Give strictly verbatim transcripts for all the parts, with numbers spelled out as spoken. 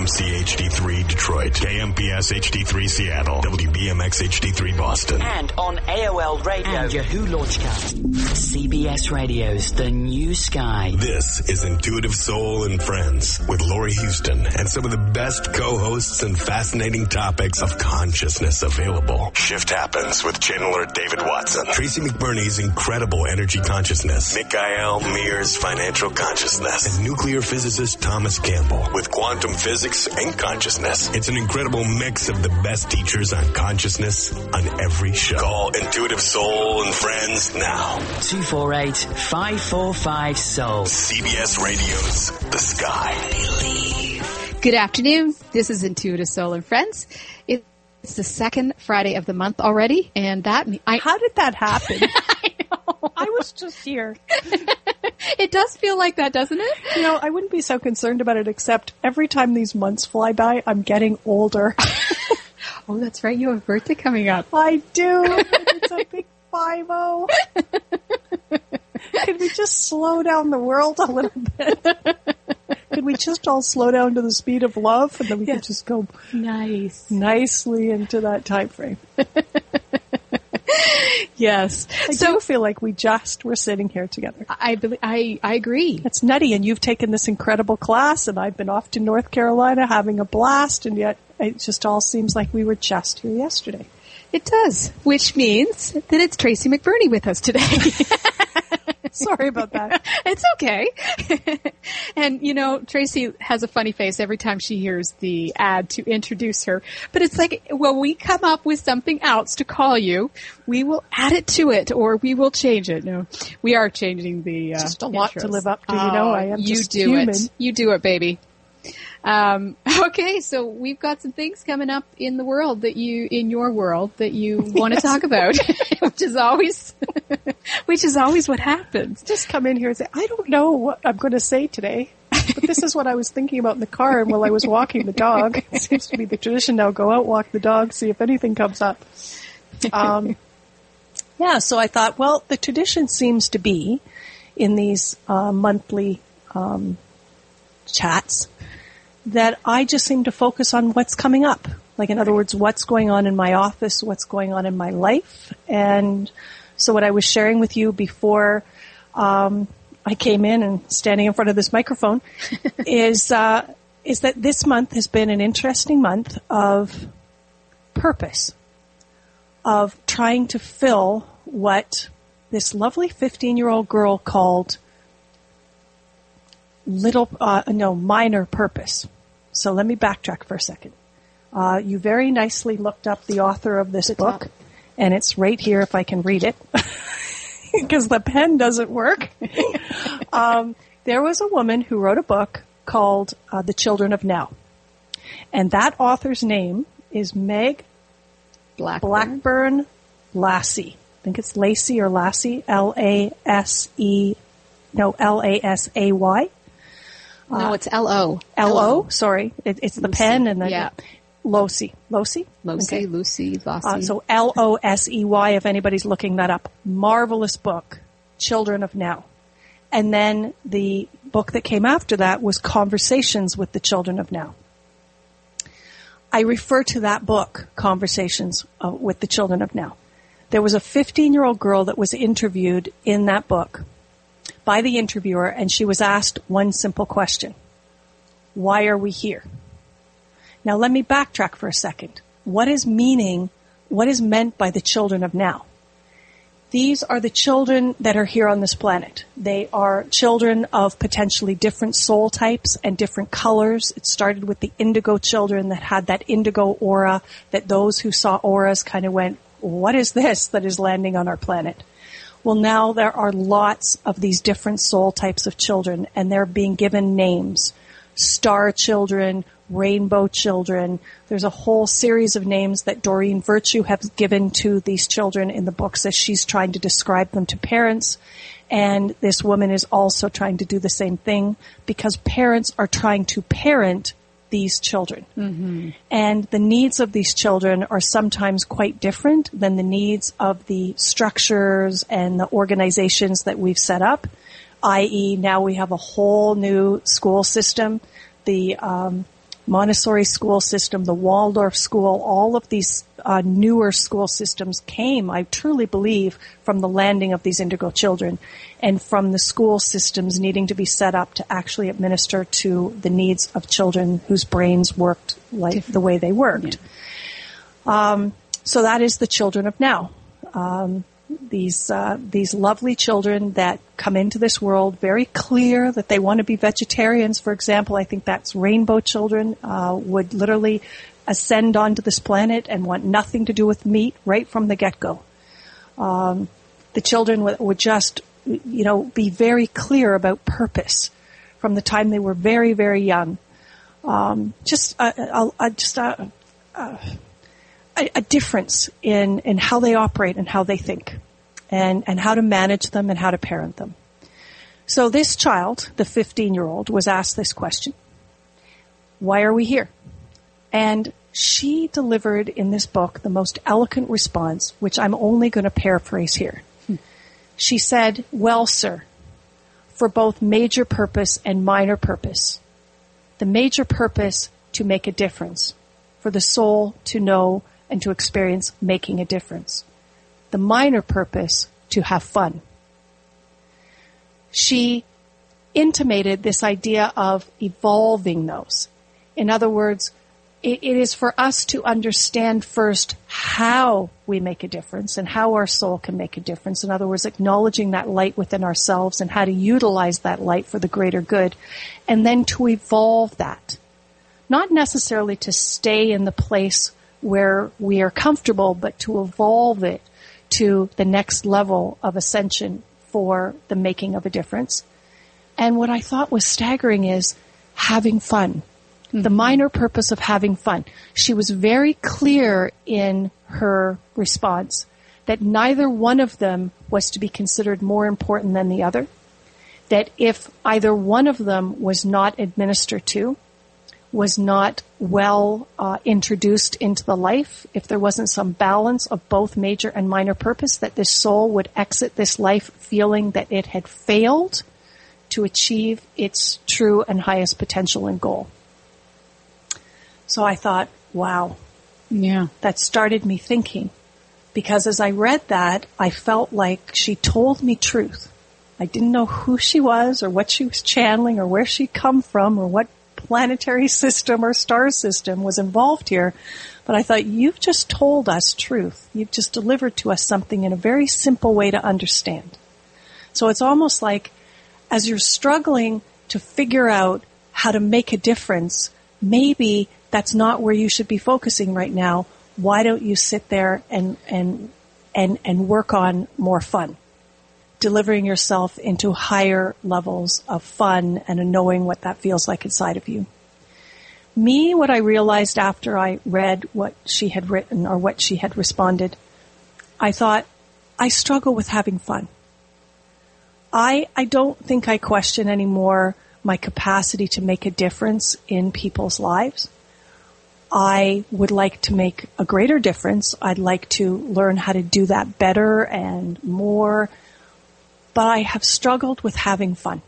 C H D three Detroit, K M P S H D three Seattle, W B M X H D three Boston, and on A O L Radio and Yahoo Launchcast. C B S Radio's The New Sky. This is Intuitive Soul and Friends with Laurie Houston and some of the best co-hosts and fascinating topics of consciousness available. Shift Happens with channeler David Watson, Tracy McBurney's incredible energy consciousness, Mikhail Mir's financial consciousness, and nuclear physicist Thomas Campbell with quantum physics and consciousness. It's an incredible mix of the best teachers on consciousness on every show. Call Intuitive Soul and Friends now. two four eight, five four five, soul. C B S Radio's The Sky. Believe. Good afternoon. This is Intuitive Soul and Friends. It's the second Friday of the month already, and that I, how did that happen? I know. I was just here. It does feel like that, doesn't it? You know, I wouldn't be so concerned about it, except every time these months fly by, I'm getting older. Oh, that's right. You have a birthday coming up. I do. It's a big five-oh. Could we just slow down the world a little bit? Could we just all slow down to the speed of love, and then we yeah. could just go nice, nicely into that time frame? Yes. I so, do feel like we just were sitting here together. I, I, I agree. It's nutty, and you've taken this incredible class, and I've been off to North Carolina having a blast, and yet it just all seems like we were just here yesterday. It does, which means that it's Tracy McBurney with us today. Sorry about that. It's okay. And, you know, Tracy has a funny face every time she hears the ad to introduce her. But it's like, when we come up with something else to call you, we will add it to it, or we will change it. No, we are changing the uh It's just a lot intros. to live up to, you know. I am you just do human. it. You do it, baby. Um, okay, so we've got some things coming up in the world that you, in your world, that you want to yes. talk about, which is always, which is always what happens. Just come in here and say, I don't know what I'm going to say today, but this is what I was thinking about in the car and while I was walking the dog. It seems to be the tradition now. Go out, walk the dog, see if anything comes up. Um, yeah, so I thought, well, the tradition seems to be in these uh, monthly um, chats that I just seem to focus on what's coming up. Like, in other words, what's going on in my office, what's going on in my life. And so what I was sharing with you before um, I came in and standing in front of this microphone is uh, is that this month has been an interesting month of purpose, of trying to fill what this lovely fifteen-year-old girl called little, uh, no, minor purpose. So let me backtrack for a second. Uh, you very nicely looked up the author of this book, and it's right here if I can read it, because the pen doesn't work. um, there was a woman who wrote a book called uh, The Children of Now. And that author's name is Meg Blackburn, Blackburn Lassie. I think it's Lacey or Lassie, L A S E, no, L A S A Y. No, it's L O. L O, sorry. It, it's the Lucy. pen and the yeah. Losi. Losi? Losi, okay. Lucy, Lossy. Uh, so L O S E Y, if anybody's looking that up. Marvelous book, Children of Now. And then the book that came after that was Conversations with the Children of Now. I refer to that book, Conversations uh, with the Children of Now. There was a fifteen-year-old girl that was interviewed in that book by the interviewer, and she was asked one simple question. Why are we here? Now let me backtrack for a second. What is meaning, what is meant by the children of now? These are the children that are here on this planet. They are children of potentially different soul types and different colors. It started with the indigo children that had that indigo aura, that those who saw auras kind of went, what is this that is landing on our planet? Well, now there are lots of these different soul types of children, and they're being given names. Star children, rainbow children. There's a whole series of names that Doreen Virtue has given to these children in the books as she's trying to describe them to parents. And this woman is also trying to do the same thing because parents are trying to parent these children. Mm-hmm. And the needs of these children are sometimes quite different than the needs of the structures and the organizations that we've set up, that is now we have a whole new school system. The um, Montessori school system, the Waldorf school, all of these uh, newer school systems came, I truly believe, from the landing of these indigo children and from the school systems needing to be set up to actually administer to the needs of children whose brains worked like Different. the way they worked. Yeah. Um, so that is the children of now. Um, these uh, these lovely children that come into this world very clear that they want to be vegetarians, for example. I think that's rainbow children uh, would literally ascend onto this planet and want nothing to do with meat right from the get-go. Um, the children would, would just, you know, be very clear about purpose from the time they were very, very young. Um, just a, a, a, just a, a A, a difference in, in how they operate and how they think and, and how to manage them and how to parent them. So this child, the fifteen-year-old, was asked this question. Why are we here? And she delivered in this book the most eloquent response, which I'm only going to paraphrase here. Hmm. She said, well, sir, for both major purpose and minor purpose. The major purpose to make a difference, for the soul to know and to experience making a difference. The minor purpose, to have fun. She intimated this idea of evolving those. In other words, it, it is for us to understand first how we make a difference and how our soul can make a difference. In other words, acknowledging that light within ourselves and how to utilize that light for the greater good, and then to evolve that. Not necessarily to stay in the place where we are comfortable, but to evolve it to the next level of ascension for the making of a difference. And what I thought was staggering is having fun. Mm-hmm. The minor purpose of having fun. She was very clear in her response that neither one of them was to be considered more important than the other. That if either one of them was not administered to, was not well uh, introduced into the life, if there wasn't some balance of both major and minor purpose, that this soul would exit this life feeling that it had failed to achieve its true and highest potential and goal. So I thought, wow. Yeah. That started me thinking. Because as I read that, I felt like she told me truth. I didn't know who she was or what she was channeling or where she'd come from or what planetary system or star system was involved here. But I thought, you've just told us truth. You've just delivered to us something in a very simple way to understand. So it's almost like as you're struggling to figure out how to make a difference, maybe that's not where you should be focusing right now. Why don't you sit there and, and, and, and work on more fun? Delivering yourself into higher levels of fun and a knowing what that feels like inside of you. Me, what I realized after I read what she had written or what she had responded, I thought, I struggle with having fun. I, I don't think I question anymore my capacity to make a difference in people's lives. I would like to make a greater difference. I'd like to learn how to do that better and more. But I have struggled with having fun.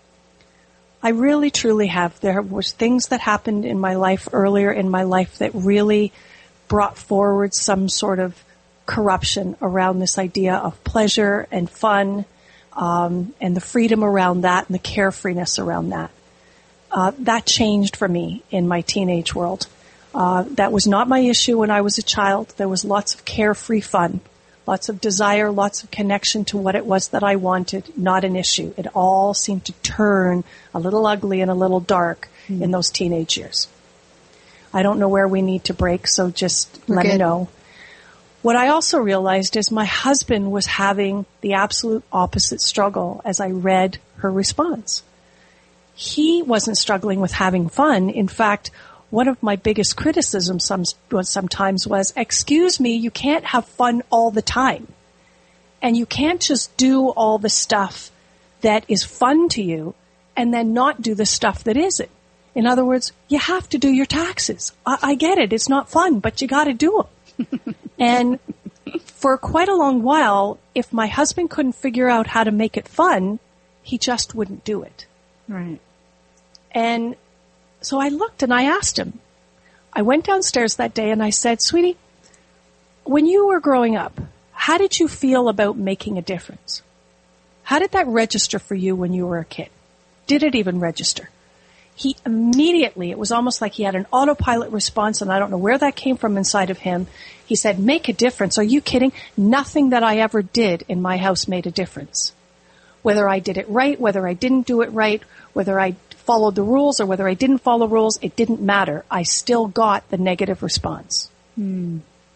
I really, truly have. There was things that happened in my life earlier in my life that really brought forward some sort of corruption around this idea of pleasure and fun, um, and the freedom around that and the carefreeness around that. Uh, that changed for me in my teenage world. Uh, that was not my issue when I was a child. There was lots of carefree fun. Lots of desire, lots of connection to what it was that I wanted, not an issue. It all seemed to turn a little ugly and a little dark mm. in those teenage years. I don't know where we need to break, so just We're let good. me know. What I also realized is my husband was having the absolute opposite struggle as I read her response. He wasn't struggling with having fun. In fact, one of my biggest criticisms some, sometimes was, excuse me, you can't have fun all the time. And you can't just do all the stuff that is fun to you and then not do the stuff that isn't. In other words, you have to do your taxes. I, I get it. It's not fun, but you got to do them. And for quite a long while, if my husband couldn't figure out how to make it fun, he just wouldn't do it. Right. And so I looked and I asked him. I went downstairs that day and I said, sweetie, when you were growing up, how did you feel about making a difference? How did that register for you when you were a kid? Did it even register? He immediately, it was almost like he had an autopilot response, and I don't know where that came from inside of him. He said, make a difference. Are you kidding? Nothing that I ever did in my house made a difference. Whether I did it right, whether I didn't do it right, whether I followed the rules or whether I didn't follow rules, it didn't matter. I still got the negative response. Hmm.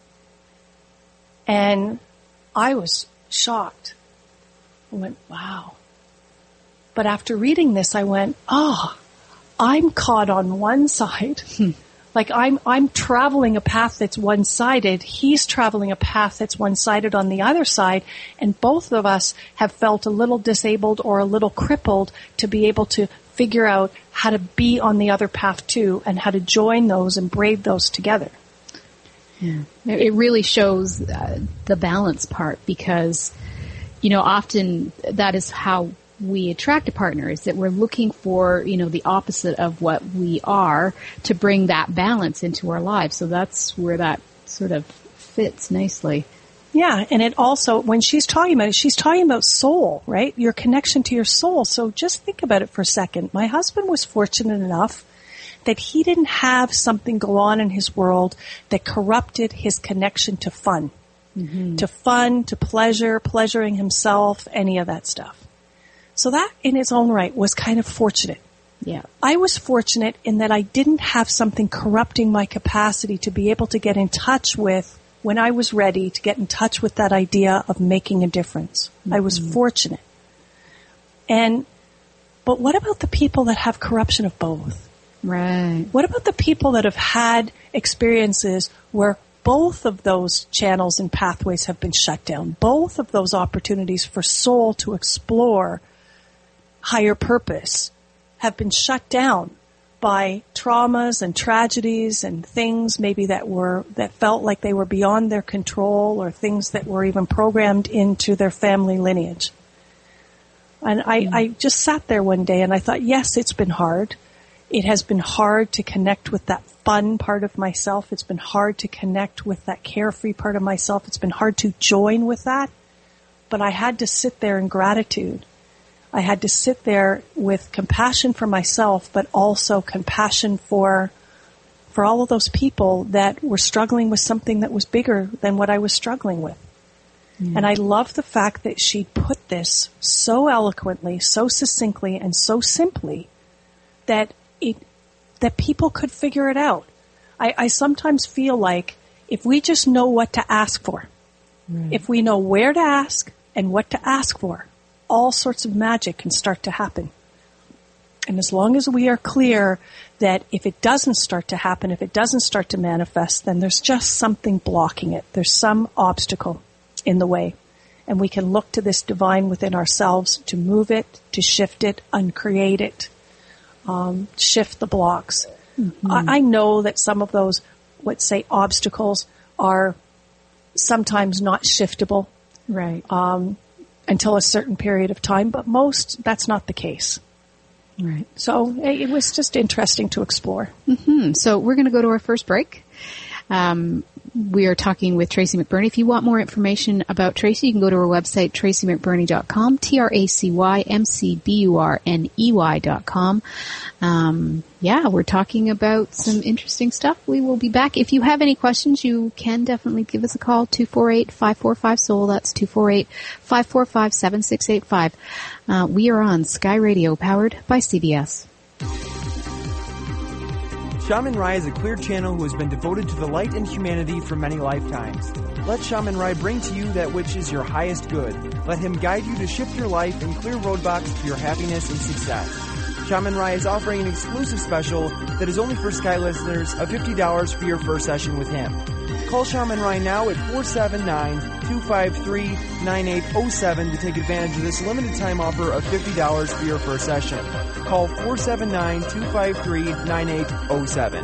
And I was shocked. I went, wow. But after reading this, I went, oh, I'm caught on one side. Like I'm, I'm traveling a path that's one-sided. He's traveling a path that's one-sided on the other side. And both of us have felt a little disabled or a little crippled to be able to figure out how to be on the other path too and how to join those and braid those together. Yeah. It really shows uh, the balance part because, you know, often that is how we attract a partner, is that we're looking for, you know, the opposite of what we are to bring that balance into our lives. So that's where that sort of fits nicely. Yeah, and it also, when she's talking about it, she's talking about soul, right? Your connection to your soul. So just think about it for a second. My husband was fortunate enough that he didn't have something go on in his world that corrupted his connection to fun. Mm-hmm. To fun, to pleasure, pleasuring himself, any of that stuff. So that in its own right was kind of fortunate. Yeah. I was fortunate in that I didn't have something corrupting my capacity to be able to get in touch with, when I was ready to get in touch with that idea of making a difference. Mm-hmm. I was fortunate. And, but what about the people that have corruption of both? Right. What about the people that have had experiences where both of those channels and pathways have been shut down? Both of those opportunities for soul to explore higher purpose have been shut down by traumas and tragedies and things maybe that were, that felt like they were beyond their control or things that were even programmed into their family lineage. And I, mm. I just sat there one day and I thought, yes, it's been hard. It has been hard to connect with that fun part of myself. It's been hard to connect with that carefree part of myself. It's been hard to join with that. But I had to sit there in gratitude. I had to sit there with compassion for myself, but also compassion for for all of those people that were struggling with something that was bigger than what I was struggling with. Mm. And I love the fact that she put this so eloquently, so succinctly, and so simply that it that people could figure it out. I, I sometimes feel like if we just know what to ask for, right. if we know where to ask and what to ask for, all sorts of magic can start to happen. And as long as we are clear that if it doesn't start to happen, if it doesn't start to manifest, then there's just something blocking it. There's some obstacle in the way. And we can look to this divine within ourselves to move it, to shift it, uncreate it, um, shift the blocks. Mm-hmm. I, I know that some of those, let's say, obstacles are sometimes not shiftable. Right. Um, until a certain period of time, but most, that's not the case. Right. So it was just interesting to explore. Mm-hmm. So we're going to go to our first break. Um, we are talking with Tracy McBurney. If you want more information about Tracy, you can go to our website, tracy mcburney dot com, T R A C Y M C B U R N E Y dot com. Um, yeah, we're talking about some interesting stuff. We will be back. If you have any questions, you can definitely give us a call, two four eight, five four five, S O U L. That's two four eight, five four five, seven six eight five. Uh, we are on Sky Radio, powered by C B S. Shaman Rai is a clear channel who has been devoted to the light and humanity for many lifetimes. Let Shaman Rai bring to you that which is your highest good. Let him guide you to shift your life and clear roadblocks to your happiness and success. Shaman Rai is offering an exclusive special that is only for Sky listeners of fifty dollars for your first session with him. Call Shaman Rai now at four seven nine, two five three, nine eight zero seven to take advantage of this limited time offer of fifty dollars for your first session. Call four seven nine, two five three, nine eight zero seven.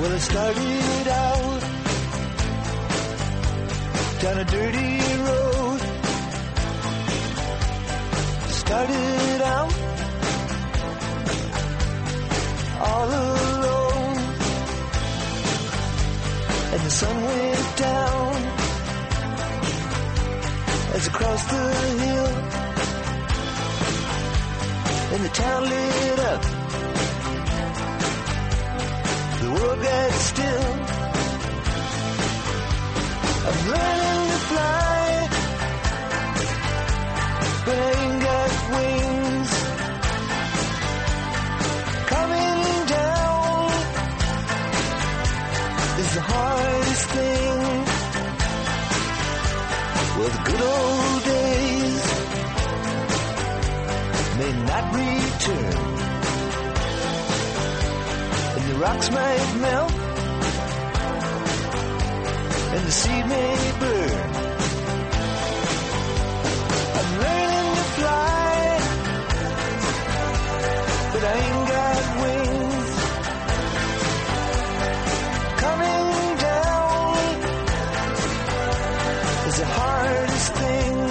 Well, I started out down a dirty road. Started out all alone, and the sun went down as I crossed the hill, and the town lit up. The world got still. I'm learning to fly, but I ain't got wings. Coming down is the hardest thing. Well, the good old days may not return, and the rocks might melt, and the seed may burn. I'm learning to fly, but I ain't got wings. Coming down is the hardest thing.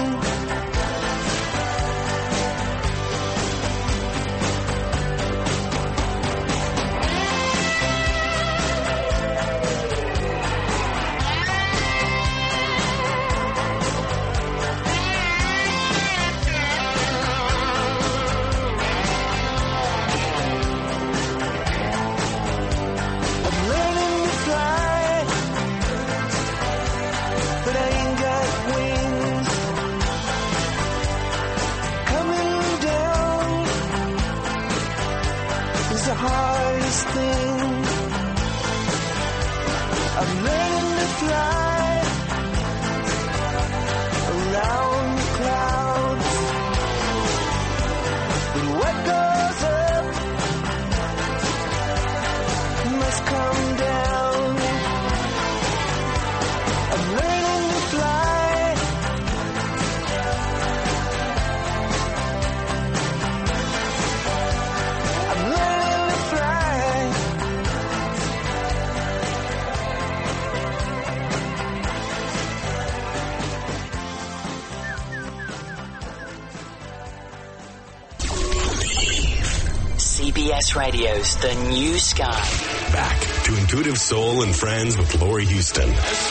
C B S Radio's The New Sky. Back to Intuitive Soul and Friends with Laurie Houston.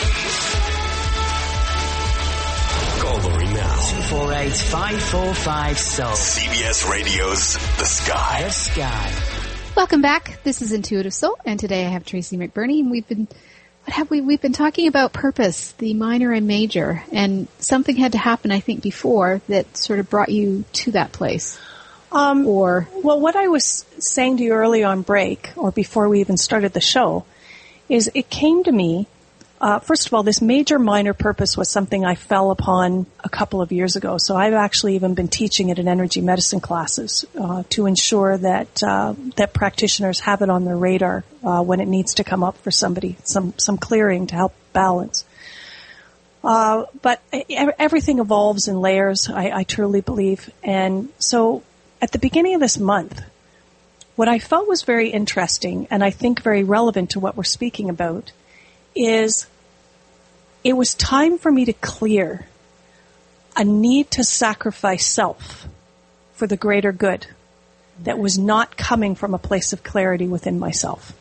Call Laurie now. two four eight, five four five, S O U L. C B S Radio's The Sky. The Sky. Welcome back. This is Intuitive Soul, and today I have Tracy McBurney, and we've been, what have we, we've been talking about purpose, the minor and major, and something had to happen, I think, before that sort of brought you to that place. Um, or well, what I was saying to you early on break, or before we even started the show, is it came to me. Uh, first of all, this major minor purpose was something I fell upon a couple of years ago. So I've actually even been teaching it in energy medicine classes uh, to ensure that uh, that practitioners have it on their radar uh, when it needs to come up for somebody, some some clearing to help balance. Uh, but everything evolves in layers, I, I truly believe, and so. At the beginning of this month, what I felt was very interesting and I think very relevant to what we're speaking about is it was time for me to clear a need to sacrifice self for the greater good that was not coming from a place of clarity within myself.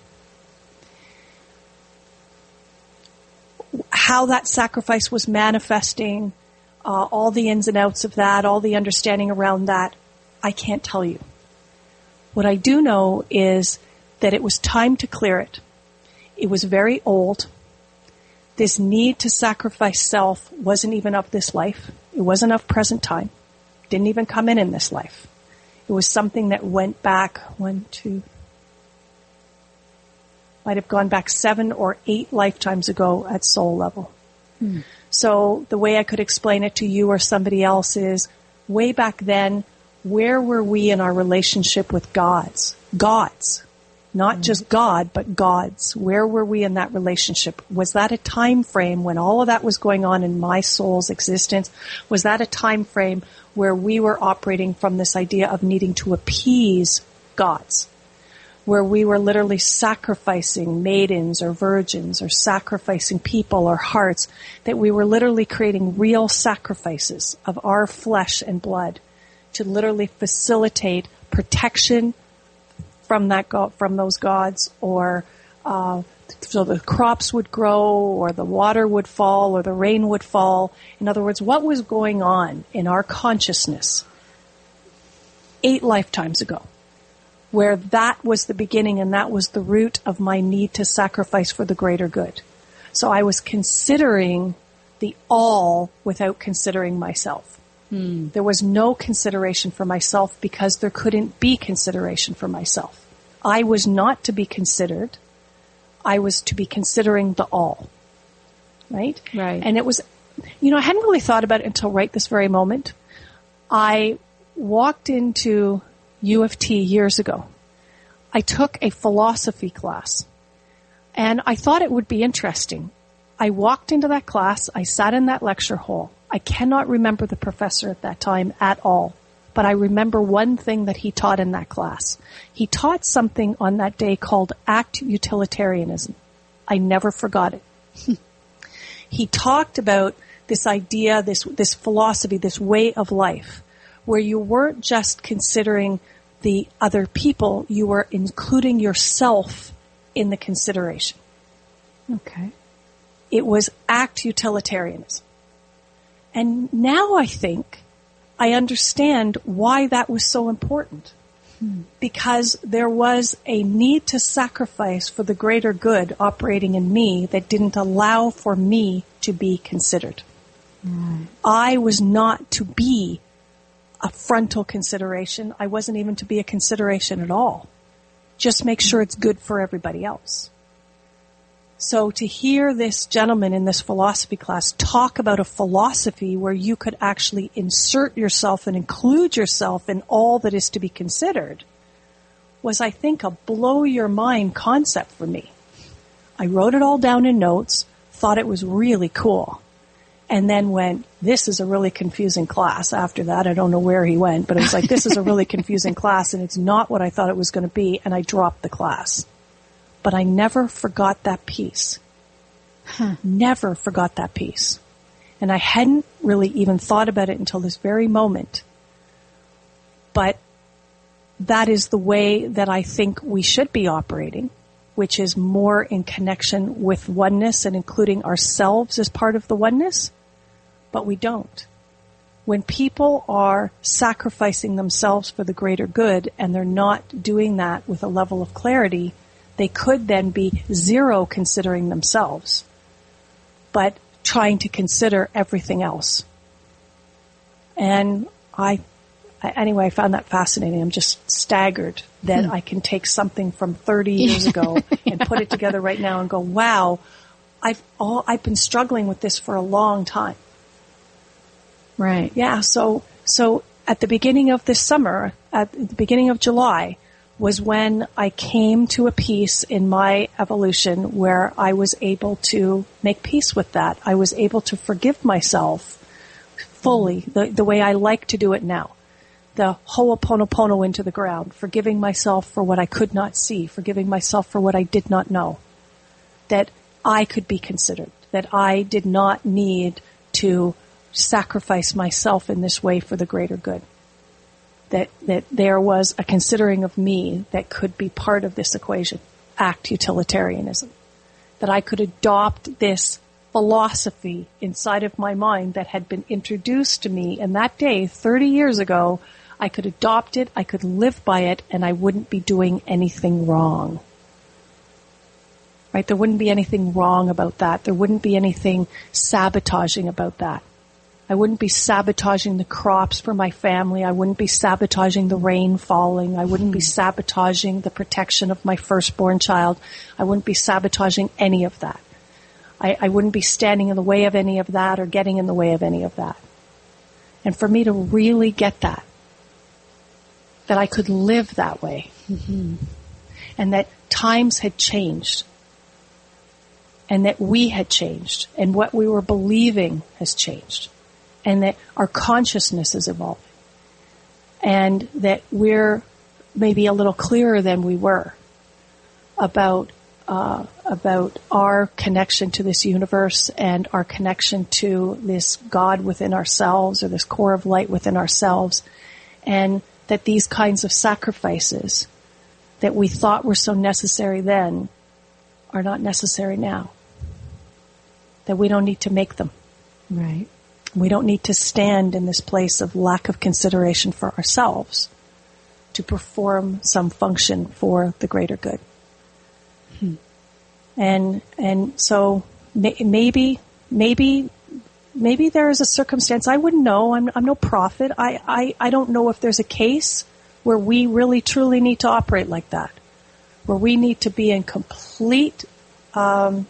How that sacrifice was manifesting, uh, all the ins and outs of that, all the understanding around that, I can't tell you. What I do know is that it was time to clear it. It was very old. This need to sacrifice self wasn't even of this life. It wasn't of present time. Didn't even come in in this life. It was something that went back one, two, might have gone back seven or eight lifetimes ago at soul level. Hmm. So the way I could explain it to you or somebody else is way back then, where were we in our relationship with gods? Gods. Not mm-hmm. just God, but gods. Where were we in that relationship? Was that a time frame when all of that was going on in my soul's existence? Was that a time frame where we were operating from this idea of needing to appease gods? where we were literally sacrificing maidens or virgins or sacrificing people or hearts, that we were literally creating real sacrifices of our flesh and blood to literally facilitate protection from that go- from those gods, or uh, so the crops would grow, or the water would fall, or the rain would fall. In other words, what was going on in our consciousness eight lifetimes ago, where that was the beginning and that was the root of my need to sacrifice for the greater good. So I was considering the all without considering myself. Hmm. There was no consideration for myself because there couldn't be consideration for myself. I was not to be considered. I was to be considering the all. Right? Right. And it was, you know, I hadn't really thought about it until right this very moment. I walked into U of T years ago. I took a philosophy class, and I thought it would be interesting. I walked into that class. I sat in that lecture hall. I cannot remember the professor at that time at all, but I remember one thing that he taught in that class. He taught something on that day called act utilitarianism. I never forgot it. He talked about this idea, this this philosophy, this way of life, where you weren't just considering the other people, you were including yourself in the consideration. Okay. It was act utilitarianism. And now I think I understand why that was so important. Hmm. Because there was a need to sacrifice for the greater good operating in me that didn't allow for me to be considered. Hmm. I was not to be a frontal consideration. I wasn't even to be a consideration at all. Just make sure it's good for everybody else. So to hear this gentleman in this philosophy class talk about a philosophy where you could actually insert yourself and include yourself in all that is to be considered was, I think, a blow your mind concept for me. I wrote it all down in notes, thought it was really cool, and then went, this is a really confusing class. After that, I don't know where he went, but it was like, this is a really confusing class, and it's not what I thought it was going to be, and I dropped the class. But I never forgot that piece. Huh. Never forgot that piece. And I hadn't really even thought about it until this very moment. But that is the way that I think we should be operating, which is more in connection with oneness and including ourselves as part of the oneness. But we don't. When people are sacrificing themselves for the greater good and they're not doing that with a level of clarity, they could then be zero considering themselves, but trying to consider everything else. And I, I anyway, I found that fascinating. I'm just staggered that hmm. I can take something from thirty years ago yeah. and put it together right now and go, wow, I've all, I've been struggling with this for a long time. Right. Yeah. So, so at the beginning of this summer, at the beginning of July, was when I came to a piece in my evolution where I was able to make peace with that. I was able to forgive myself fully, the, the way I like to do it now. The ho'oponopono into the ground, forgiving myself for what I could not see, forgiving myself for what I did not know. That I could be considered, that I did not need to sacrifice myself in this way for the greater good. That, that there was a considering of me that could be part of this equation, act utilitarianism. That I could adopt this philosophy inside of my mind that had been introduced to me, and that day, thirty years ago, I could adopt it, I could live by it, and I wouldn't be doing anything wrong. Right? There wouldn't be anything wrong about that. There wouldn't be anything sabotaging about that. I wouldn't be sabotaging the crops for my family. I wouldn't be sabotaging the rain falling. I wouldn't be sabotaging the protection of my firstborn child. I wouldn't be sabotaging any of that. I, I wouldn't be standing in the way of any of that or getting in the way of any of that. And for me to really get that, that I could live that way, mm-hmm. and that times had changed, and that we had changed, and what we were believing has changed. And that our consciousness is evolving. And that we're maybe a little clearer than we were. about uh, about our connection to this universe and our connection to this God within ourselves or this core of light within ourselves, and that these kinds of sacrifices that we thought were so necessary then are not necessary now. That we don't need to make them. Right. We don't need to stand in this place of lack of consideration for ourselves to perform some function for the greater good. Hmm. And and so may, maybe maybe maybe there is a circumstance, I wouldn't know, I'm I'm no prophet. I, I, I don't know if there's a case where we really truly need to operate like that. Where we need to be in complete um,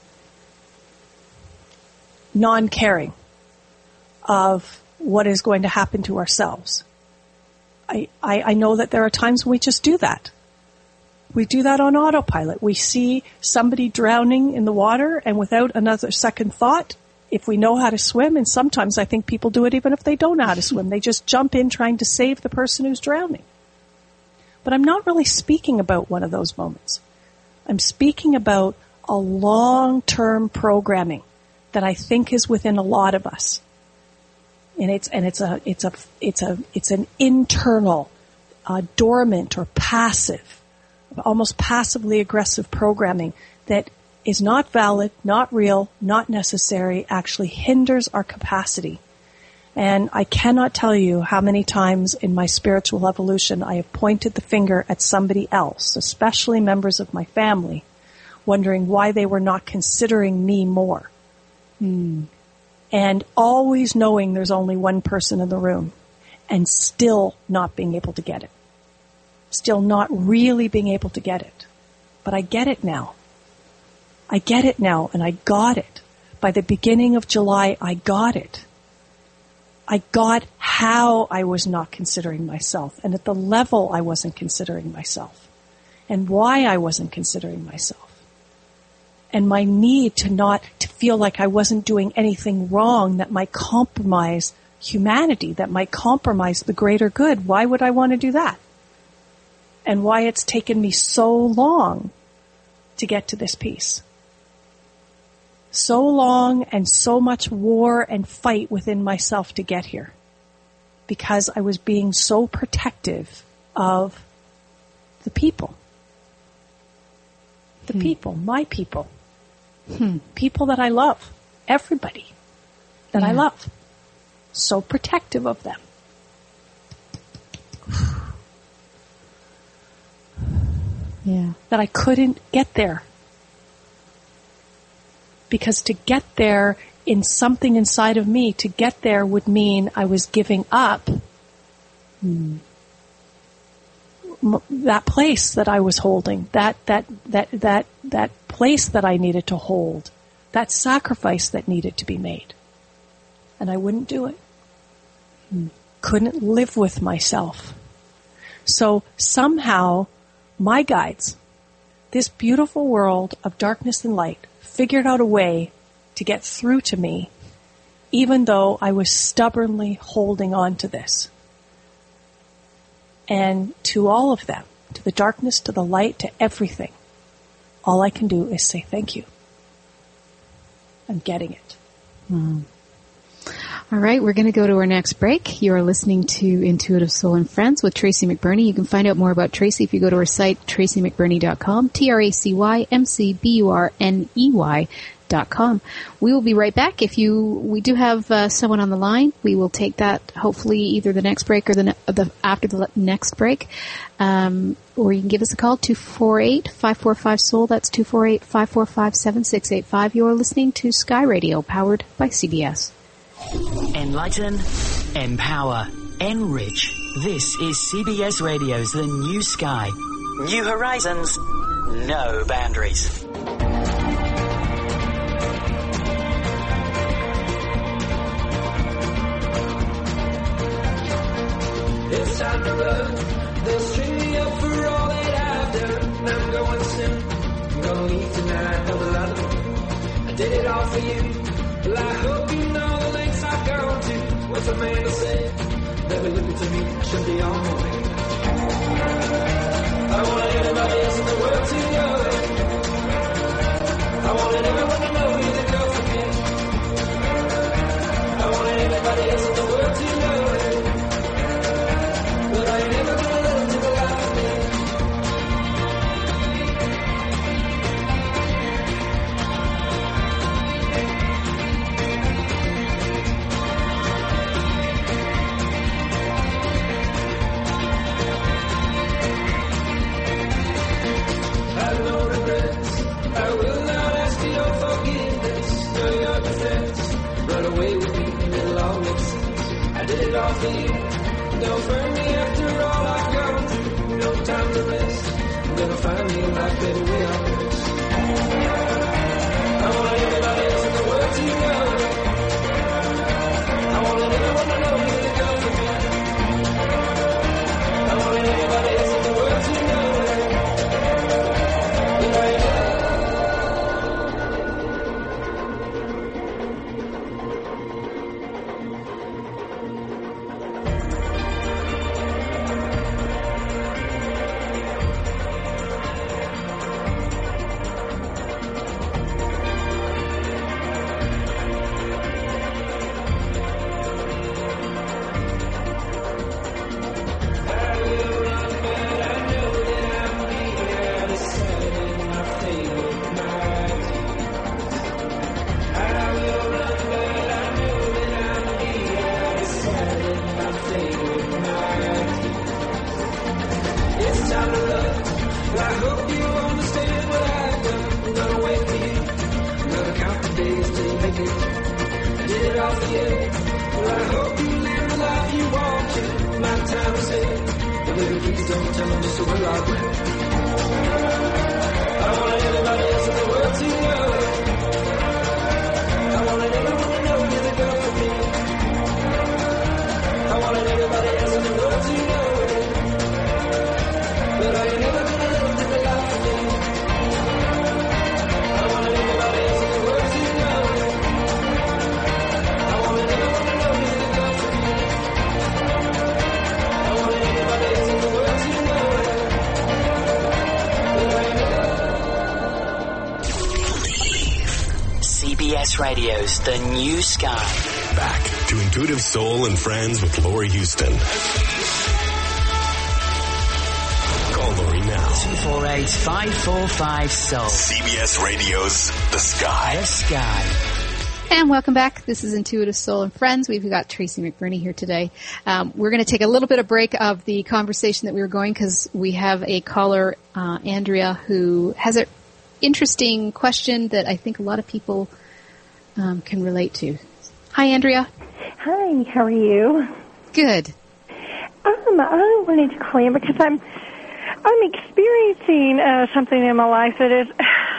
non-caring of what is going to happen to ourselves. I, I, I know that there are times when we just do that. We do that on autopilot. We see somebody drowning in the water, and without another second thought, if we know how to swim, and sometimes I think people do it even if they don't know how to swim, they just jump in trying to save the person who's drowning. But I'm not really speaking about one of those moments. I'm speaking about a long-term programming that I think is within a lot of us. And it's, and it's a, it's a, it's a, it's an internal, uh, dormant or passive, almost passively aggressive programming that is not valid, not real, not necessary, actually hinders our capacity. And I cannot tell you how many times in my spiritual evolution I have pointed the finger at somebody else, especially members of my family, wondering why they were not considering me more. Hmm. And always knowing there's only one person in the room and still not being able to get it. Still not really being able to get it. But I get it now. I get it now, and I got it. By the beginning of July, I got it. I got how I was not considering myself, and at the level I wasn't considering myself, and why I wasn't considering myself. And my need to not, to feel like I wasn't doing anything wrong that might compromise humanity, that might compromise the greater good. Why would I want to do that? And why it's taken me so long to get to this peace. So long and so much war and fight within myself to get here. Because I was being so protective of the people. The hmm. people, my people. Hmm. People that I love. Everybody that yeah. I love. So protective of them. Yeah. That I couldn't get there. Because to get there in something inside of me, to get there would mean I was giving up hmm, m- that place that I was holding, that, that, that, that, that place that I needed to hold, that sacrifice that needed to be made. And I wouldn't do it. Hmm. Couldn't live with myself. So somehow, my guides, this beautiful world of darkness and light, figured out a way to get through to me, even though I was stubbornly holding on to this. And to all of them, to the darkness, to the light, to everything, all I can do is say thank you. I'm getting it. Mm. All right, we're going to go to our next break. You are listening to Intuitive Soul and Friends with Tracy McBurney. You can find out more about Tracy if you go to her site, tracy mcburney dot com, T R A C Y M C B U R N E Y dot com. We will be right back. If you, we do have uh, someone on the line. We will take that hopefully either the next break or the, ne- the after the next break. Um, or you can give us a call, two four eight, five four five, S O U L. That's two four eight, five four five, seven six eight five. You are listening to Sky Radio, powered by C B S. Enlighten, empower, enrich. This is C B S Radio's The New Sky. New horizons, no boundaries. It's time to run. They'll string me up for all that I've done. I'm going soon. I'm gonna leave tonight on the line. I did it all for you. Well, I hope you know the lengths I've gone to. What's a man to say? Never look to me, I should be on my way. I don't want anybody else in the world to know that run away with me, it'll all make sense. I did it all for you. Don't burn me after all I've gone through. No time to rest. I'm gonna find me a life better way out west. I want everybody else in the world to know. I want everyone to know you're the girl for me. I want everybody else in the world to know. That I am. Radio's The New Sky. Back to Intuitive Soul and Friends with Laurie Houston. Call Laurie now. two four eight, five four five, S O U L. C B S Radio's The Sky. The Sky. And welcome back. This is Intuitive Soul and Friends. We've got Tracy McBurney here today. Um, we're going to take a little bit of break of the conversation that we were going because we have a caller, uh, Andrea, who has an interesting question that I think a lot of people Um, can relate to. Hi, Andrea. Hi, how are you? Good. Um, I wanted to call in because I'm I'm experiencing uh, something in my life that is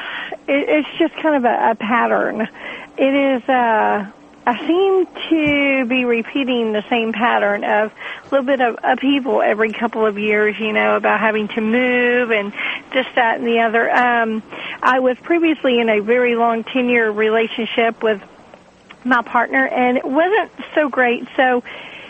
it, it's just kind of a, a pattern. It is uh, I seem to be repeating the same pattern of a little bit of upheaval every couple of years. You know, about having to move and this, that, and the other. Um, I was previously in a very long ten-year relationship with my partner, and it wasn't so great. So,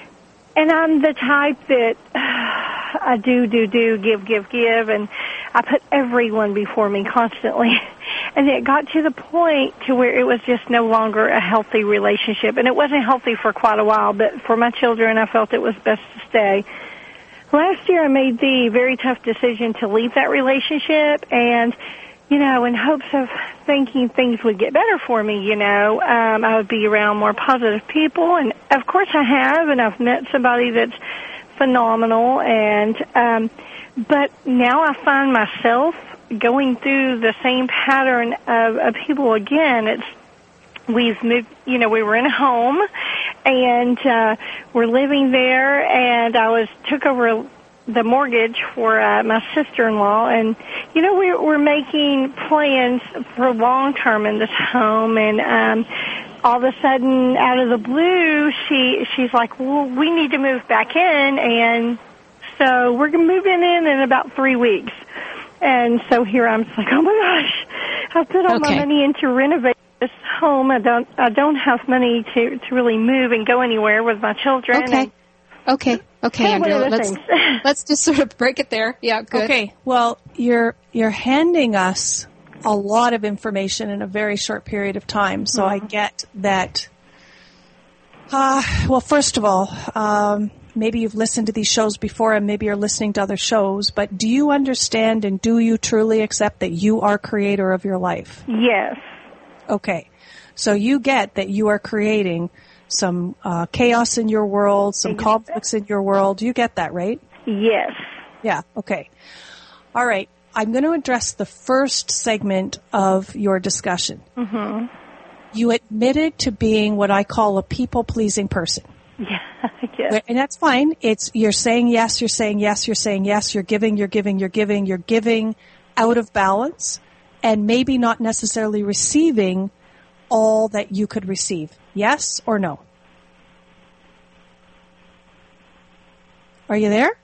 and I'm the type that uh, I do, do, do, give, give, give, and I put everyone before me constantly. And it got to the point to where it was just no longer a healthy relationship. And it wasn't healthy for quite a while, but for my children, I felt it was best to stay. Last year, I made the very tough decision to leave that relationship, and you know, in hopes of thinking things would get better for me, you know, um, I would be around more positive people. And, of course, I have, and I've met somebody that's phenomenal. And um, but now I find myself going through the same pattern of, of people again. It's we've moved, you know, we were in a home, and uh, we're living there, and I was took over a the mortgage for uh, my sister-in-law, and you know we're we're making plans for long term in this home, and um all of a sudden out of the blue she she's like, well, we need to move back in, and so we're moving in in about three weeks. And so here I'm like, oh my gosh, I've put all okay. my money into renovating this home. I don't I don't have money to to really move and go anywhere with my children. Okay. And, Okay, okay, Yeah, Andrea, one of the let's, things. let's just sort of break it there. Yeah, good. Okay, well, you're you're handing us a lot of information in a very short period of time, so I get that. Uh, well, first of all, um, maybe you've listened to these shows before, and maybe you're listening to other shows, but do you understand and do you truly accept that you are creator of your life? Yes. Okay, so you get that you are creating some uh, chaos in your world, some conflicts in your world. You get that, right? Yes. Yeah, okay. All right. I'm going to address the first segment of your discussion. Mm-hmm. You admitted to being what I call a people-pleasing person. Yeah, yes. And that's fine. It's, you're saying yes, you're saying yes, you're saying yes, you're giving, you're giving, you're giving, you're giving out of balance, and maybe not necessarily receiving all that you could receive. Yes or no? Are you there?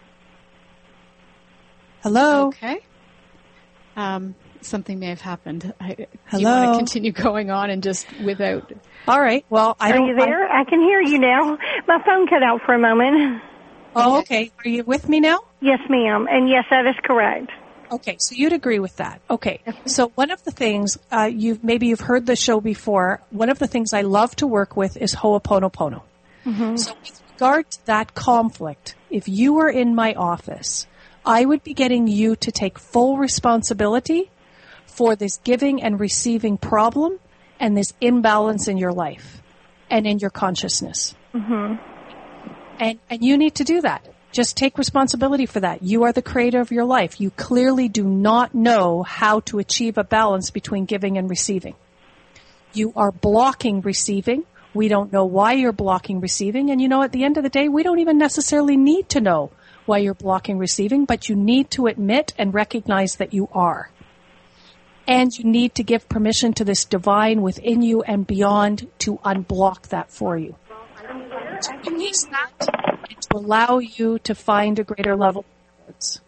Hello? Okay. Um, something may have happened. I, do Hello? you want to continue going on and just without... All right. Well, I Are don't... you there? I, I can hear you now. My phone cut out for a moment. Oh, okay. Are you with me now? Yes, ma'am. And yes, that is correct. Okay, so you'd agree with that. Okay, so one of the things, uh, you've, maybe you've heard the show before, one of the things I love to work with is Ho'oponopono. Mm-hmm. So with regard to that conflict, if you were in my office, I would be getting you to take full responsibility for this giving and receiving problem and this imbalance in your life and in your consciousness. Mm-hmm. And, and you need to do that. Just take responsibility for that. You are the creator of your life. You clearly do not know how to achieve a balance between giving and receiving. You are blocking receiving. We don't know why you're blocking receiving. And you know, at the end of the day, we don't even necessarily need to know why you're blocking receiving, but you need to admit and recognize that you are. And you need to give permission to this divine within you and beyond to unblock that for you. To release that and to allow you to find a greater level of words.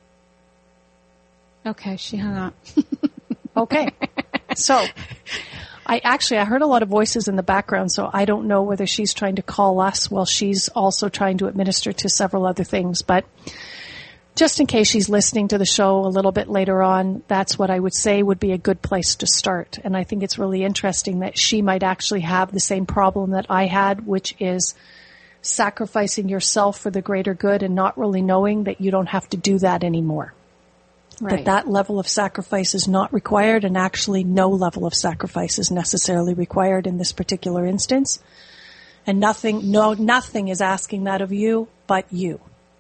Okay, she hung up. Okay. So, I actually, I heard a lot of voices in the background, so I don't know whether she's trying to call us while she's also trying to administer to several other things. But just in case she's listening to the show a little bit later on, that's what I would say would be a good place to start. And I think it's really interesting that she might actually have the same problem that I had, which is sacrificing yourself for the greater good and not really knowing that you don't have to do that anymore. Right. That that level of sacrifice is not required, and actually no level of sacrifice is necessarily required in this particular instance. And nothing, no, nothing is asking that of you but you.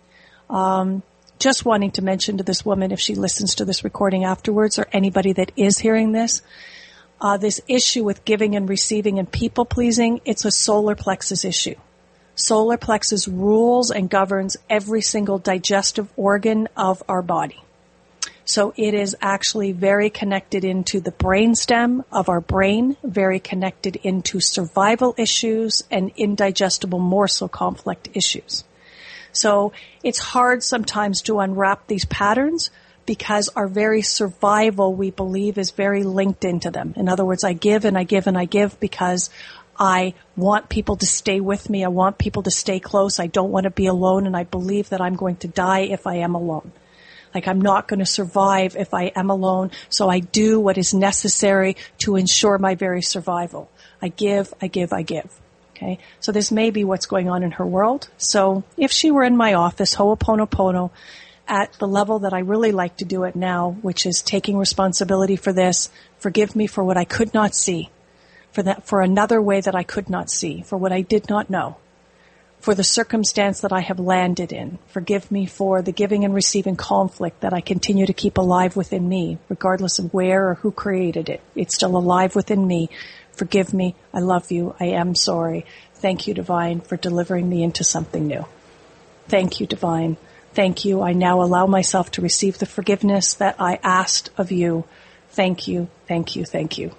Um, just wanting to mention to this woman, if she listens to this recording afterwards, or anybody that is hearing this, uh, this issue with giving and receiving and people pleasing, it's a solar plexus issue. Solar plexus rules and governs every single digestive organ of our body. So it is actually very connected into the brainstem of our brain, very connected into survival issues and indigestible morsel conflict issues. So it's hard sometimes to unwrap these patterns because our very survival, we believe, is very linked into them. In other words, I give and I give and I give because I want people to stay with me. I want people to stay close. I don't want to be alone, and I believe that I'm going to die if I am alone. Like, I'm not going to survive if I am alone, so I do what is necessary to ensure my very survival. I give, I give, I give. Okay? So this may be what's going on in her world. So if she were in my office, Ho'oponopono, at the level that I really like to do it now, which is taking responsibility for this, forgive me for what I could not see, for that, for another way that I could not see, for what I did not know, for the circumstance that I have landed in. Forgive me for the giving and receiving conflict that I continue to keep alive within me, regardless of where or who created it. It's still alive within me. Forgive me. I love you. I am sorry. Thank you, Divine, for delivering me into something new. Thank you, Divine. Thank you. I now allow myself to receive the forgiveness that I asked of you. Thank you. Thank you. Thank you.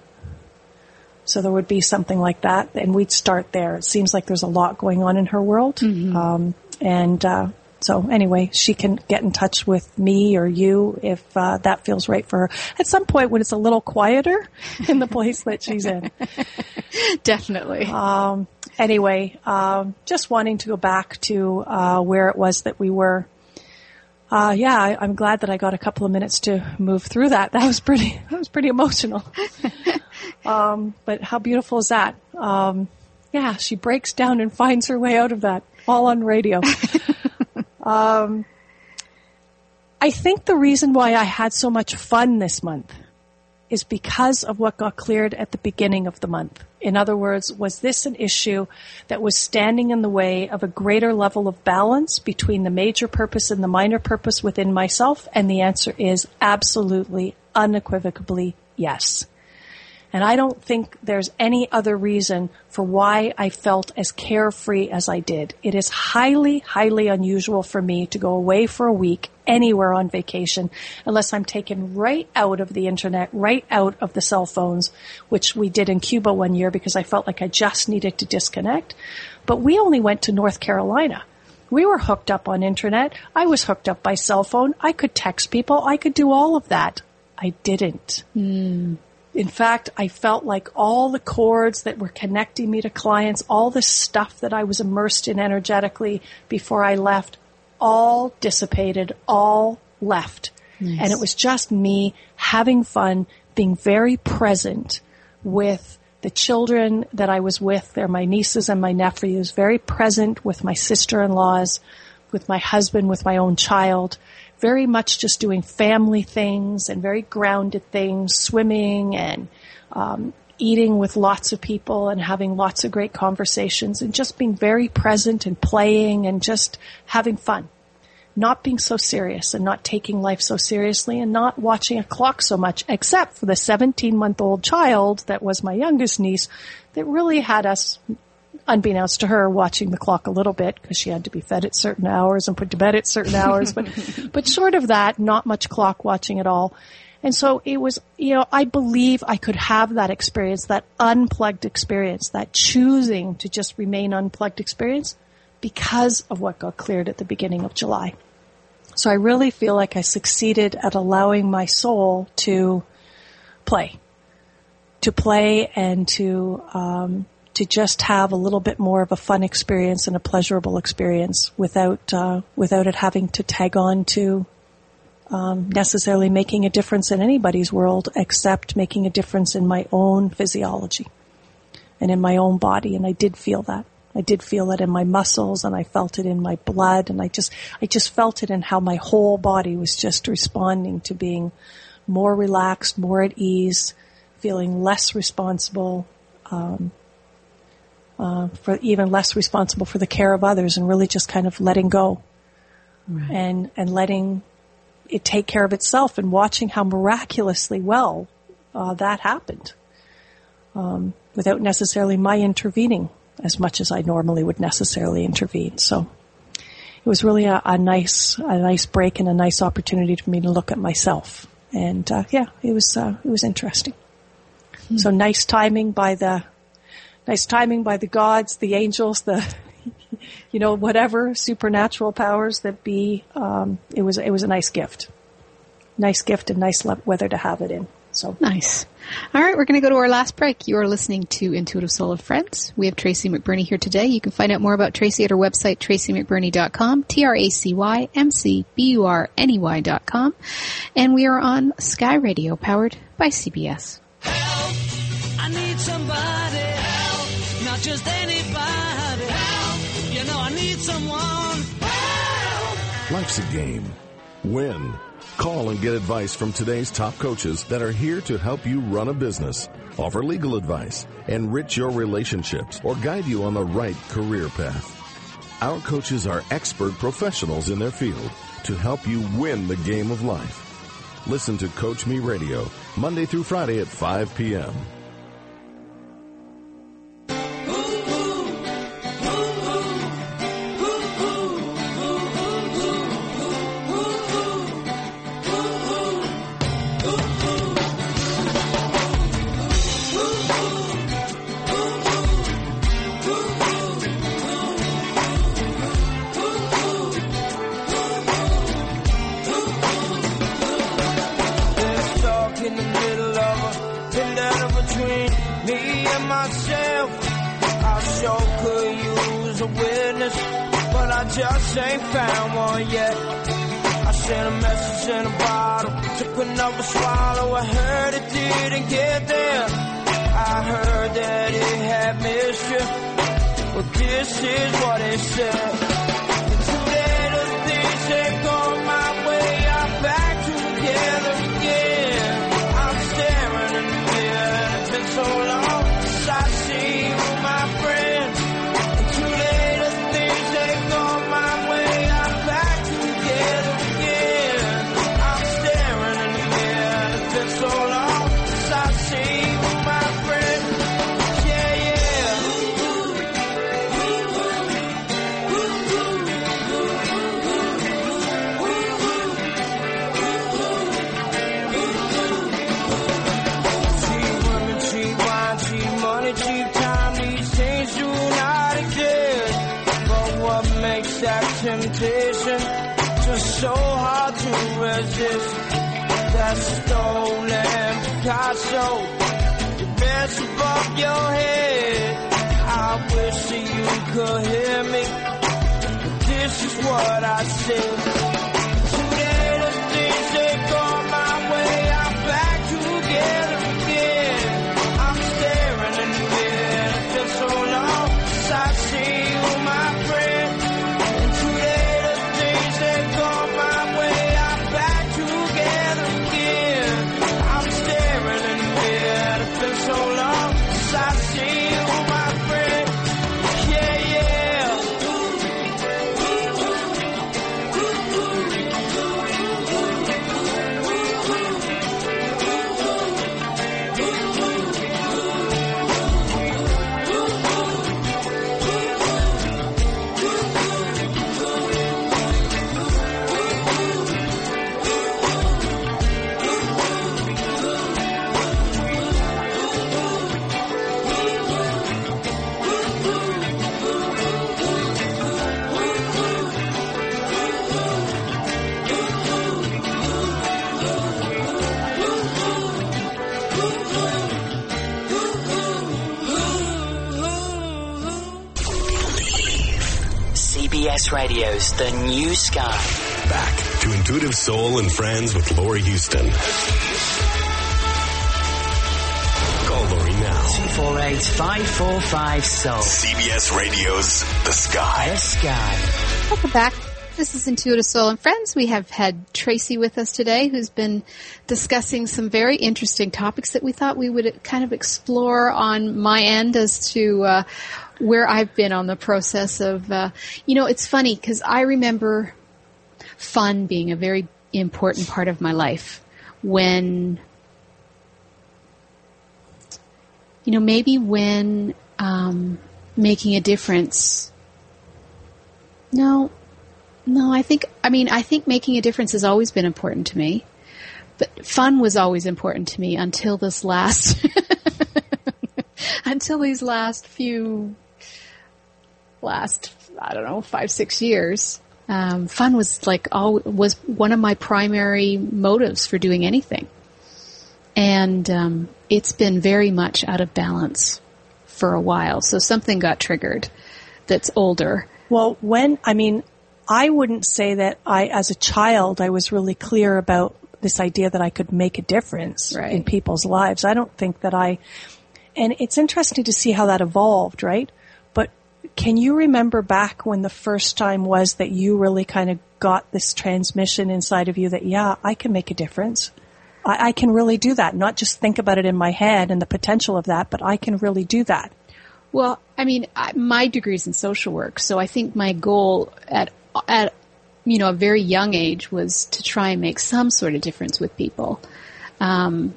So there would be something like that, and we'd start there. It seems like there's a lot going on in her world. Mm-hmm. Um, and uh, so anyway, she can get in touch with me or you if uh, that feels right for her. At some point when it's a little quieter in the place that she's in. Definitely. Um, anyway, um, just wanting to go back to uh, where it was that we were. Uh, yeah, I, I'm glad that I got a couple of minutes to move through that. That was pretty, that was pretty emotional. um, but how beautiful is that? Um, yeah, she breaks down and finds her way out of that, all on radio. um, I think the reason why I had so much fun this month is because of what got cleared at the beginning of the month. In other words, was this an issue that was standing in the way of a greater level of balance between the major purpose and the minor purpose within myself? And the answer is absolutely, unequivocally yes. And I don't think there's any other reason for why I felt as carefree as I did. It is highly, highly unusual for me to go away for a week anywhere on vacation unless I'm taken right out of the internet, right out of the cell phones, which we did in Cuba one year because I felt like I just needed to disconnect. But we only went to North Carolina. We were hooked up on internet. I was hooked up by cell phone. I could text people. I could do all of that. I didn't. Mm. In fact, I felt like all the cords that were connecting me to clients, all the stuff that I was immersed in energetically before I left, all dissipated, all left. Nice. And it was just me having fun, being very present with the children that I was with. They're my nieces and my nephews, very present with my sister-in-laws, with my husband, with my own child. Very much just doing family things and very grounded things, swimming and um, eating with lots of people and having lots of great conversations and just being very present and playing and just having fun. Not being so serious and not taking life so seriously and not watching a clock so much, except for the seventeen-month-old child that was my youngest niece that really had us, unbeknownst to her, watching the clock a little bit because she had to be fed at certain hours and put to bed at certain hours. But, but short of that, not much clock watching at all. And so it was, you know, I believe I could have that experience, that unplugged experience, that choosing to just remain unplugged experience because of what got cleared at the beginning of July. So I really feel like I succeeded at allowing my soul to play, to play and to, um, to just have a little bit more of a fun experience and a pleasurable experience without uh, without it having to tag on to um, necessarily making a difference in anybody's world except making a difference in my own physiology and in my own body. And I did feel that. I did feel it in my muscles and I felt it in my blood and I just I just felt it in how my whole body was just responding to being more relaxed, more at ease, feeling less responsible, um, Uh, for even less responsible for the care of others and really just kind of letting go right. and, and letting it take care of itself and watching how miraculously well uh, that happened um, without necessarily my intervening as much as I normally would necessarily intervene. So it was really a, a nice a nice break and a nice opportunity for me to look at myself. And uh, yeah, it was uh, it was interesting. Hmm. So nice timing by the Nice timing by the gods, the angels, the, you know, whatever supernatural powers that be. Um, it was, it was a nice gift. Nice gift and nice le- weather to have it in. So nice. All right, we're going to go to our last break. You are listening to Intuitive Soul and Friends. We have Tracy McBurney here today. You can find out more about Tracy at her website, tracy mcburney dot com, T R A C Y M C B U R N E Y dot com. And we are on Sky Radio, powered by C B S. Help! I need somebody. Not just anybody. Help. You know I need someone. Help. Life's a game. Win. Call and get advice from today's top coaches that are here to help you run a business, offer legal advice, enrich your relationships, or guide you on the right career path. Our coaches are expert professionals in their field to help you win the game of life. Listen to Coach Me Radio, Monday through Friday at five p.m. Just ain't found one yet. I sent a message in a bottle, took another swallow. I heard it didn't get there. I heard that it had missed you. Well, this is what it said. And today the things that go my way are back together again. I'm staring in the mirror and it's been so long since I see you, my friend. And today the things that go my way are back together again. I'm staring in the mirror and it's been so long since I see you, my like stolen Picasso. You mess above your head. I wish that you could hear me, but this is what I said. Today the things that go my way are back together again. I'm staring in the mirror, it feels so long since I see you, my friend. And today the things that go my way are back together again. I'm staring in the mirror, it feels so long since I see you, my friend. Yeah, yeah. C B S Radio's The New Sky. Back to Intuitive Soul and Friends with Laurie Houston. Call Laurie now. two four eight, five four five, soul. C B S Radio's The Sky. The Sky. Welcome back. This is Intuitive Soul and Friends. We have had Tracy with us today, who's been discussing some very interesting topics that we thought we would kind of explore on my end as to uh, where I've been on the process of, uh, you know, it's funny because I remember fun being a very important part of my life when, you know, maybe when um, making a difference. No. No, I think, I mean, I think making a difference has always been important to me, but fun was always important to me until this last, until these last few, last, I don't know, five, six years. Um, fun was like, all, was one of my primary motives for doing anything. And, um, it's been very much out of balance for a while. So something got triggered that's older. Well, when, I mean, I wouldn't say that I, as a child, I was really clear about this idea that I could make a difference right. in people's lives. I don't think that I, and it's interesting to see how that evolved, right? But can you remember back when the first time was that you really kind of got this transmission inside of you that, yeah, I can make a difference. I, I can really do that. Not just think about it in my head and the potential of that, but I can really do that. Well, I mean, I, my degree's in social work, so I think my goal at at, you know, a very young age was to try and make some sort of difference with people. Um,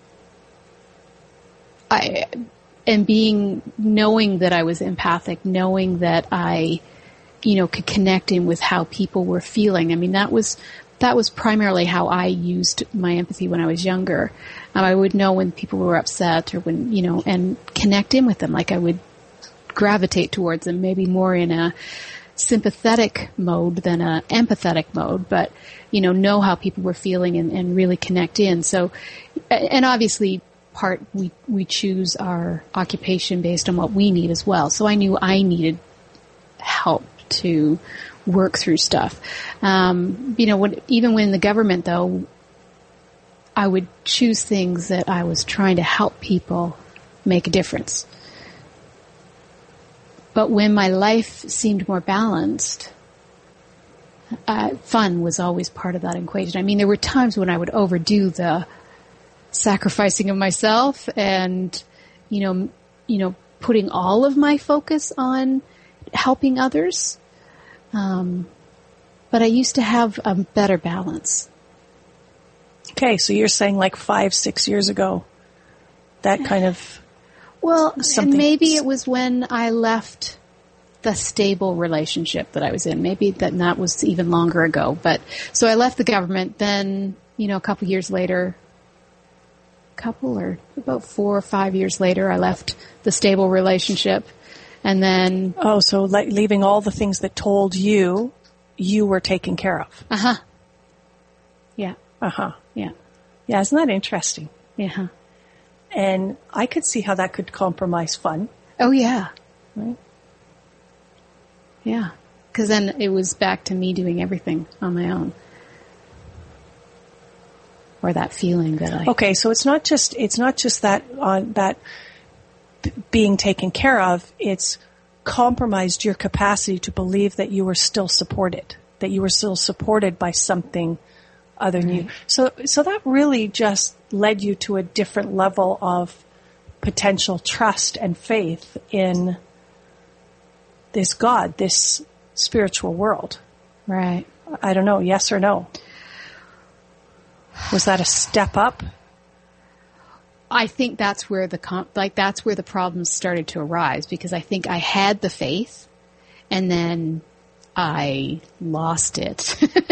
I, and being, knowing that I was empathic, knowing that I, you know, could connect in with how people were feeling. I mean, that was, that was primarily how I used my empathy when I was younger. Um, I would know when people were upset or when, you know, and connect in with them. Like I would gravitate towards them, maybe more in a sympathetic mode than a empathetic mode, but, you know, know how people were feeling and, and really connect in. So, and obviously part, we, we choose our occupation based on what we need as well. So I knew I needed help to work through stuff. Um, you know, when, even when the government though, I would choose things that I was trying to help people make a difference. But when my life seemed more balanced, uh, fun was always part of that equation. I mean, there were times when I would overdo the sacrificing of myself and, you know, you know, putting all of my focus on helping others. Um, but I used to have a better balance. Okay, so you're saying like five, six years ago, that kind of... Well, and maybe it was when I left the stable relationship that I was in. Maybe that that was even longer ago. But so I left the government. Then, you know, a couple years later, couple or about four or five years later, I left the stable relationship. And then... Oh, so like leaving all the things that told you you were taken care of. Uh-huh. Yeah. Uh-huh. Yeah. Yeah, isn't that interesting? Yeah. And I could see how that could compromise fun. Oh, yeah. Right? Yeah. Because then it was back to me doing everything on my own. Or that feeling that I... Okay, so it's not just it's not just that uh, that b- being taken care of. It's compromised your capacity to believe that you were still supported, that you were still supported by something other than you. So, so that really just led you to a different level of potential trust and faith in this God, this spiritual world. Right. I don't know, yes or no? Was that a step up? I think that's where the com- like that's where the problems started to arise, because I think I had the faith and then I lost it.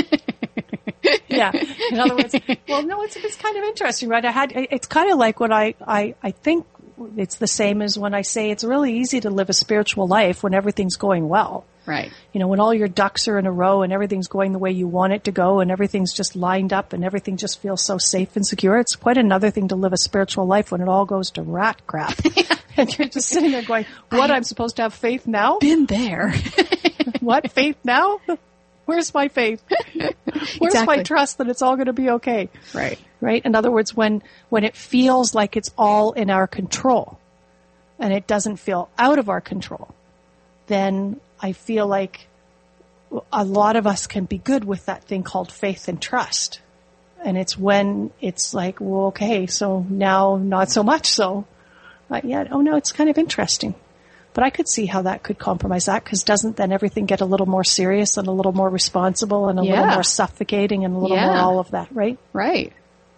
Yeah. In other words, well, no, it's, it's kind of interesting, right? I had, it's kind of like what I, I, I think it's the same as when I say it's really easy to live a spiritual life when everything's going well. Right. You know, when all your ducks are in a row and everything's going the way you want it to go and everything's just lined up and everything just feels so safe and secure. It's quite another thing to live a spiritual life when it all goes to rat crap. And you're just sitting there going, what, I'm supposed to have faith now? Been there. What, faith now? Where's my faith? Where's Exactly. my trust that it's all going to be okay? Right. Right? In other words, when, when it feels like it's all in our control and it doesn't feel out of our control, then I feel like a lot of us can be good with that thing called faith and trust. And it's when it's like, well, okay, so now not so much so. But yeah, oh no, it's kind of interesting. But I could see how that could compromise that, because doesn't then everything get a little more serious and a little more responsible and a Yeah. little more suffocating and a little Yeah. more all of that, right? Right.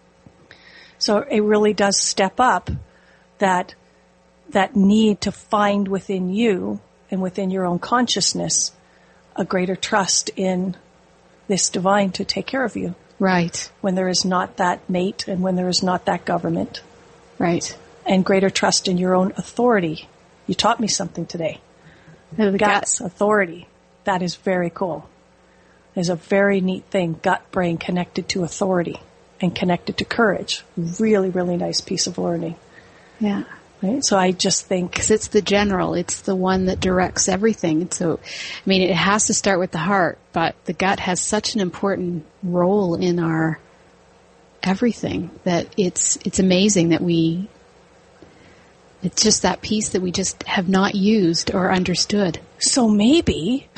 So it really does step up that that need to find within you and within your own consciousness a greater trust in this divine to take care of you. Right. When there is not that mate and when there is not that government. Right. And greater trust in your own authority. You taught me something today. The Guts, authority. That is very cool. It's a very neat thing. Gut brain connected to authority and connected to courage. Really, really nice piece of learning. Yeah. Right? So I just think... Because it's the general. It's the one that directs everything. And so, I mean, it has to start with the heart, but the gut has such an important role in our everything that it's it's amazing that we... It's just that piece that we just have not used or understood. So maybe...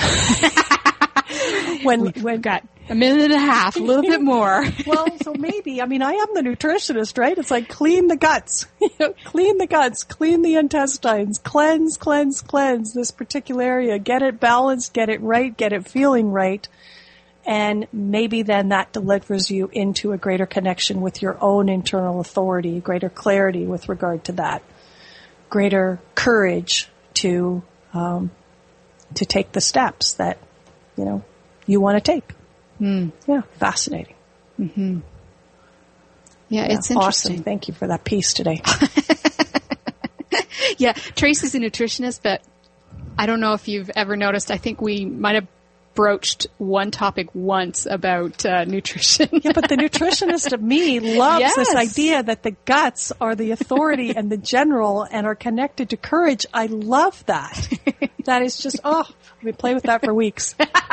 when We've when, got a minute and a half, a little bit more. Well, so maybe, I mean, I am the nutritionist, right? It's like clean the guts, you know, clean the guts, clean the intestines, cleanse, cleanse, cleanse this particular area, get it balanced, get it right, get it feeling right. And maybe then that delivers you into a greater connection with your own internal authority, greater clarity with regard to that, greater courage to, um, to take the steps that, you know, you want to take. Mm. Yeah, fascinating. Mm-hmm. Yeah, Yeah, it's interesting. Awesome. Thank you for that piece today. Yeah, Tracy's a nutritionist, but I don't know if you've ever noticed. I think we might have broached one topic once about uh, nutrition. Yeah, but the nutritionist of me loves Yes. this idea that the guts are the authority and the general and are connected to courage. I love that. That is just, oh, we play with that for weeks.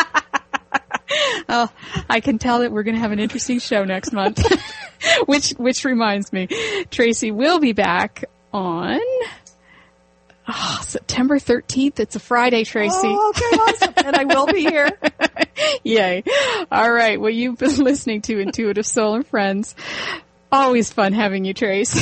Oh, I can tell that we're going to have an interesting show next month. which which reminds me, Tracy will be back on oh, September thirteenth. It's a Friday, Tracy. Oh, okay, awesome. And I will be here. Yay. All right. Well, you've been listening to Intuitive Soul and Friends. Always fun having you, Trace.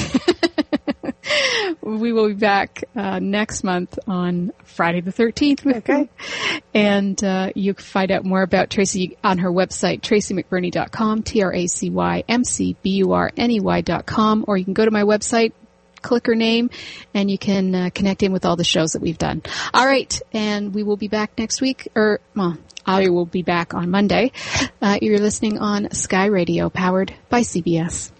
We will be back uh, next month on Friday the thirteenth. Okay. And uh, you can find out more about Tracy on her website, tracy mcburney dot com, T R A C Y M C B U R N E Y dot com, or you can go to my website, click her name, and you can uh, connect in with all the shows that we've done. All right. And we will be back next week, or, well, I will be back on Monday. Uh, you're listening on Sky Radio, powered by C B S.